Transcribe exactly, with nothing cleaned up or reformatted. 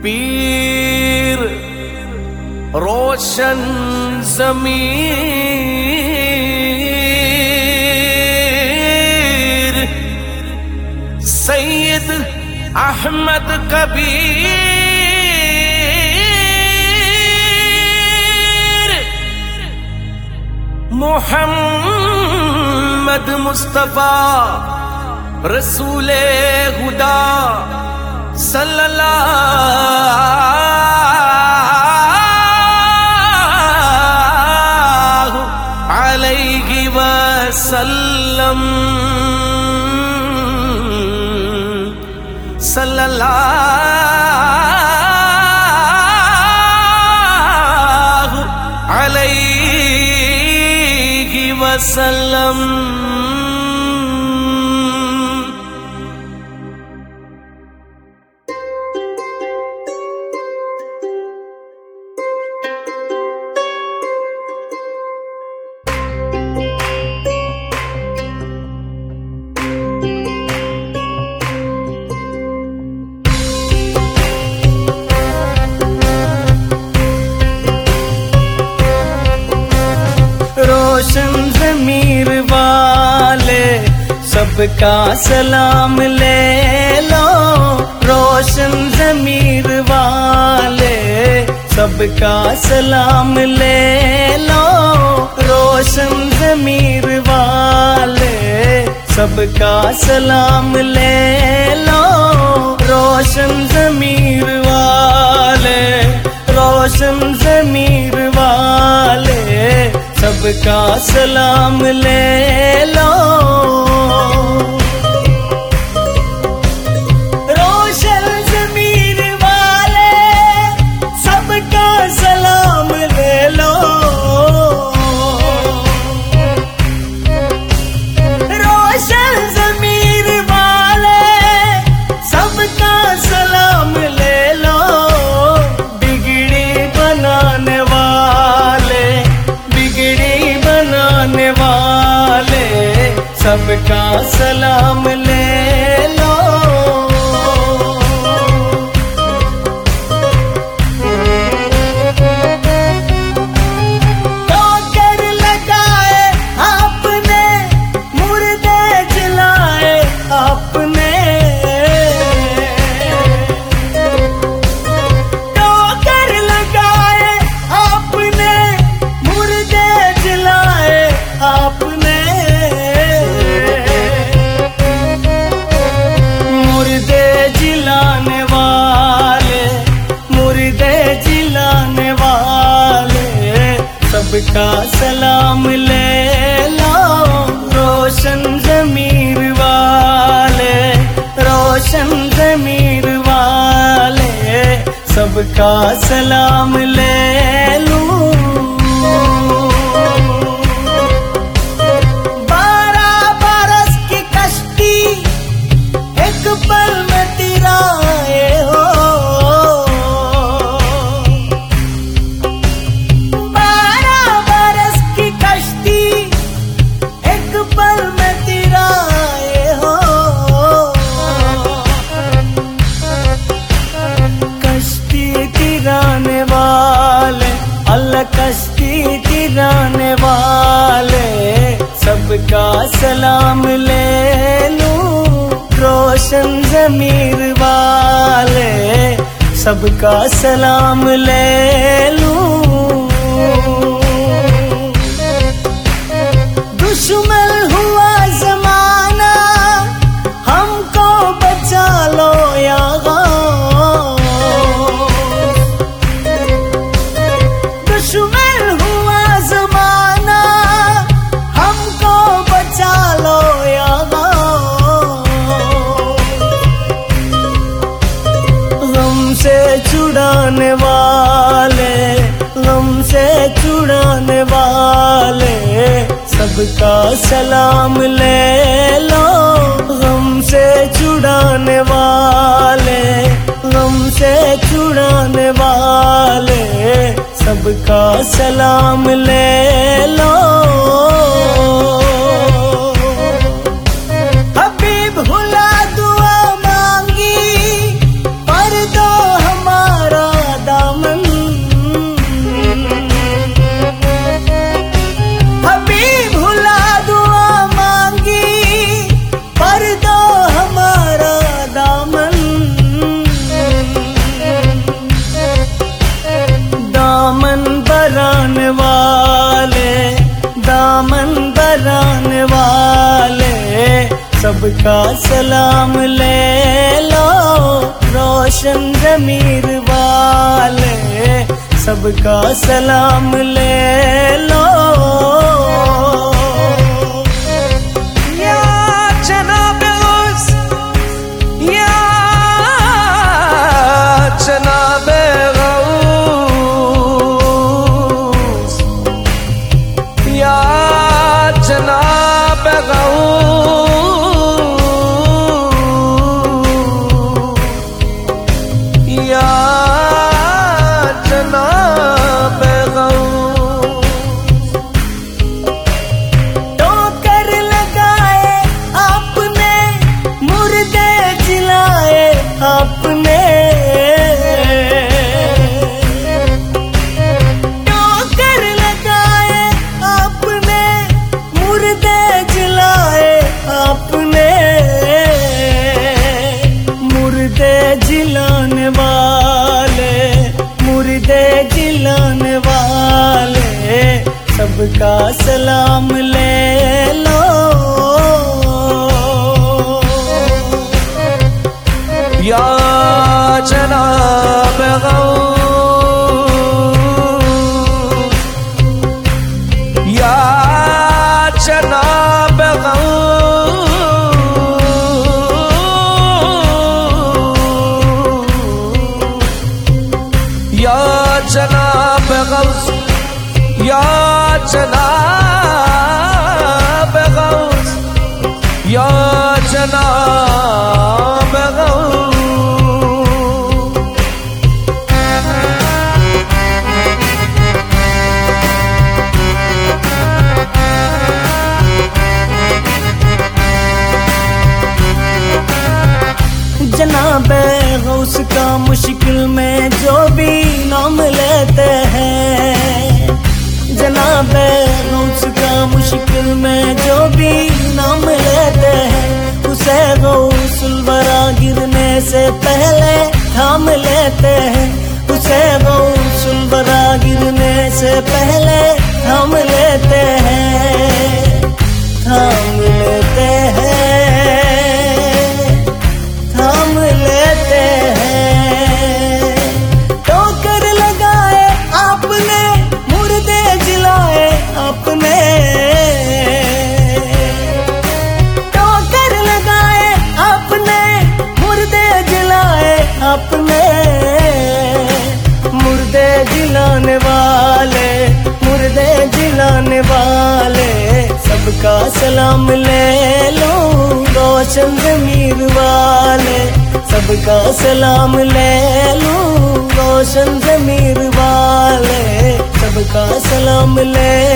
पीर रोशन ज़मीर सैयद अहमद कबीर मोहम्मद मुस्तफा रसूले हुदा सल्लल्लाहु अलैहि वसल्लम सल्लल्लाहु अलैहि वसल्लम। रोशन ज़मीर वाले सबका सलाम ले लो, रोशन ज़मीर वाले सबका सलाम ले लो, रोशन ज़मीर वाले सबका सलाम ले लो, रोशन ज़मीर वाले रोशन ज़मीर वाले सबका सलाम ले लो। रोशन ज़मीर वाले सबका सलाम ले लो, रोशन ज़मीर वाले सबका सलाम ले लो, बिगड़ी बनाने वाले बिगड़ी बनाने वाले सबका सलाम ले लो। ठोकर लगाए आपने, मुर्दे जलाए आपने, ठोकर लगाए आपने, मुर्दे जलाए आपने, मुर्दे जिलाने वाले मुर्दे जिलाने वाले सबका सलाम ले लो, रोशन ज़मीर वाले रोशन ज़मीर वाले सबका सलाम ले लूं। बारह बरस की कश्ती एक पल में तिराए हो, बारह बरस की कश्ती एक पल में तिराए हो, कश्ती तिराने वाले अल्लाह कश्ती तिराने वाले सबका सलाम ले लूं, रोशन ज़मीर वाले सबका सलाम ले लूं। दुश्मन हुआ ज़माना हमको बचा लो या दुश्मन हुआ ज़माना हमको बचा लो या गम से छुड़ाने वाले गम से छुड़ाने वाले सबका सलाम ले लो, गम से छुड़ाने वाले गम से छुड़ाने वाले सबका सलाम ले लो। हबीब हुला दुआ मांगी पर दो हमारे सबका सलाम ले लो, रोशन ज़मीर वाले, सबका सलाम ले लो। या जनाब गौस, या जनाब गौस, या जनाब गौस, या जनाब गौस। ठोकर लगाए आपने, मुर्दे जिलाए आपने, ठोकर लगाए आपने, मुर्दे जिलाए आपने, मुर्दे जिलाने वाले, मुर्दे जिलाने वाले, सबका सलाम ले लो। या जनाब गौस, या जनाब गौस, या जनाब गौस, या जनाब गौस, या जनाब गौस। जनाबे गौस का मुश्किल में जो भी नाम लेते हैं, जनाबे गौस का मुश्किल में जो भी नाम लेते हैं, उसे गौसुल वरा गिरने से पहले थाम लेते हैं, उसे गौसुल वरा गिरने से पहले थाम लेते हैं, थाम लेते हैं, थाम लेते हैं। ठोकर लगाए आपने, मुर्दे जिलाए आपने, ठोकर लगाए आपने, मुर्दे जिलाए आपने, मुर्दे जिलाने वाले, मुर्दे जिलाने वाले, सबका सलाम ले लो, रोशन ज़मीर वाले, सबका सलाम ले लो, रोशन ज़मीर वाले, सबका सलाम ले